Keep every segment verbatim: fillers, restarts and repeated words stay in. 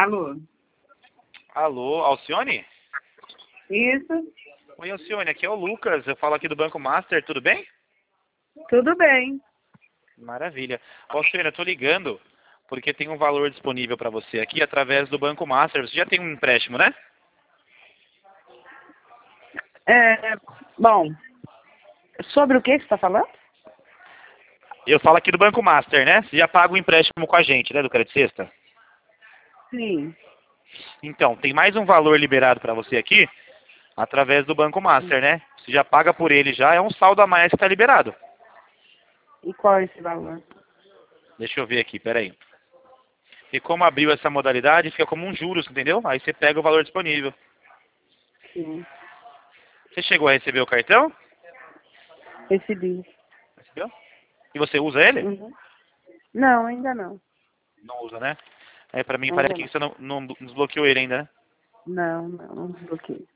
Alô? Alô, Alcione? Isso, Oi, Alcione, aqui é o Lucas, eu falo aqui do Banco Master, tudo bem? tudo bem. Maravilha. Alcione, eu tô ligando porque tem um valor disponível para você aqui através do Banco Master. Você já tem um empréstimo, né? É, bom, sobre o que você está falando? Eu falo aqui do Banco Master, né? Você já paga o empréstimo com a gente, né, do Crédito Sexta? Sim. Então, tem mais um valor liberado para você aqui através do Banco Master, né? Você já paga por ele já, é um saldo a mais que está liberado. E qual é esse valor? Deixa eu ver aqui, peraí. E como abriu essa modalidade, fica como um juros, entendeu? Aí você pega o valor disponível. Sim. Você chegou a receber o cartão? Recebi. Recebeu? E você usa ele? Uhum. Não, ainda não. Não usa, né? É, pra mim parece Ainda que não. você não, não desbloqueou ele ainda, né? Não, não, não desbloqueei.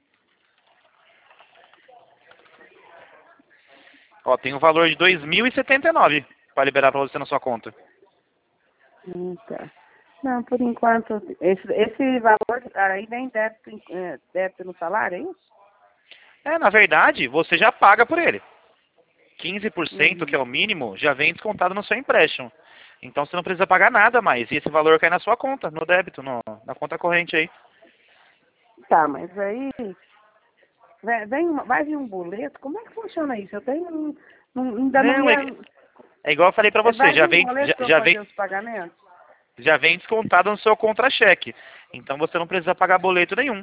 Ó, tem um valor de dois mil e setenta e nove para liberar para você na sua conta. Hum, tá. Não, por enquanto, esse, esse valor aí vem débito, em- é, débito no salário, é isso? É, na verdade, você já paga por ele. quinze por cento, que Uhum. é o mínimo, já vem descontado no seu empréstimo. Então você não precisa pagar nada mais. E esse valor cai na sua conta, no débito, no, na conta corrente aí. Tá, mas aí vem, vem uma- vai vir um boleto, como é que funciona isso? Eu tenho, não, não- ainda não Não, me... é, é igual eu falei pra você, Vai já vir um vem, boleto já, para eu já vem, fazer os pagamentos? já vem descontado no seu contra-cheque. Então você não precisa pagar boleto nenhum.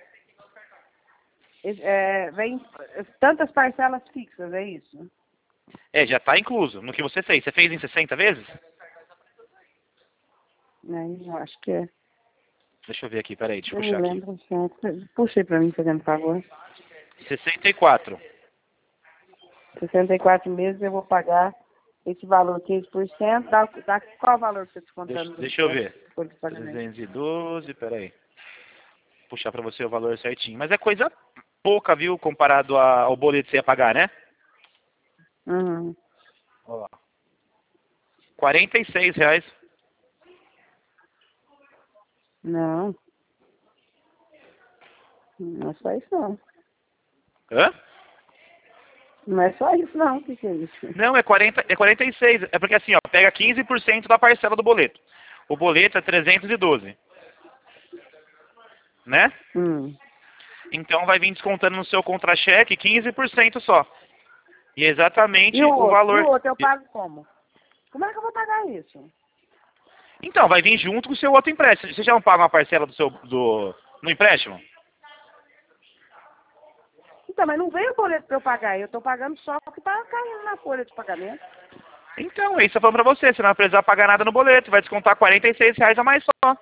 É, vem tantas parcelas fixas, é isso? É, já está incluso no que você fez. Você fez em sessenta vezes? Né? Eu acho que é. Deixa eu ver aqui, peraí, deixa eu Eu me puxar aqui. lembro, certo. Puxa aí pra mim, fazendo favor. sessenta e quatro. sessenta e quatro meses eu vou pagar esse valor, quinze por cento. Dá, dá qual valor que você está Deixa, descontando deixa eu das ver. folhas de pagamento? trezentos e doze, peraí. Puxar pra você o valor certinho. Mas é coisa pouca, viu, comparado a- ao boleto que você ia pagar, né? Uhum. Olha lá. quarenta e seis reais. Não, não é só isso não. Hã? Não é só isso não, o que, que é isso? Não, é, quarenta, é quarenta e seis. É porque assim, ó, pega quinze por cento da parcela do boleto. O boleto é trezentos e doze, né? Hum. Então vai vir descontando no seu contra-cheque quinze por cento só. E é E exatamente o o outro? E o valor. outro eu pago como? Como é que eu vou pagar isso? Então, vai vir junto com o seu outro empréstimo. Você já não paga uma parcela do seu do, no empréstimo? Então, mas não veio o boleto para eu pagar, eu estou pagando só o que está caindo na folha de pagamento. Então, é isso que eu tô falando pra você. Você não vai precisar pagar nada no boleto. Vai descontar quarenta e seis reais a mais só.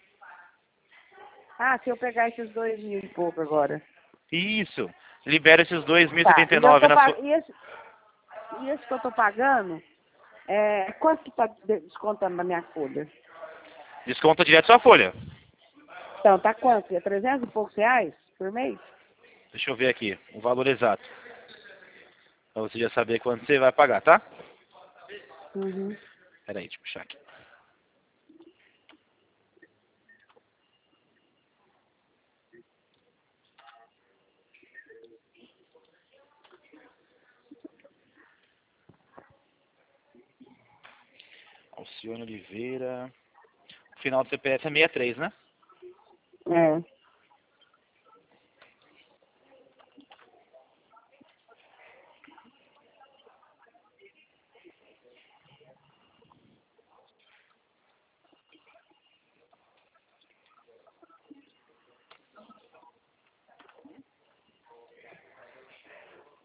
Ah, se eu pegar esses dois mil e pouco agora. Isso. Libera esses dois mil e Tá, setenta e e eu nove tô na sua... pagando. E esse, e esse que eu tô pagando, é, quanto que tá de- descontando na minha folha? Desconta direto sua folha. Então, tá quanto? É trezentos e poucos reais por mês? Deixa eu ver aqui o valor exato. Pra você já saber quanto você vai pagar, tá? Uhum. Peraí, deixa eu puxar aqui. Alcione Oliveira. O final do C P F é sessenta e três, né? É.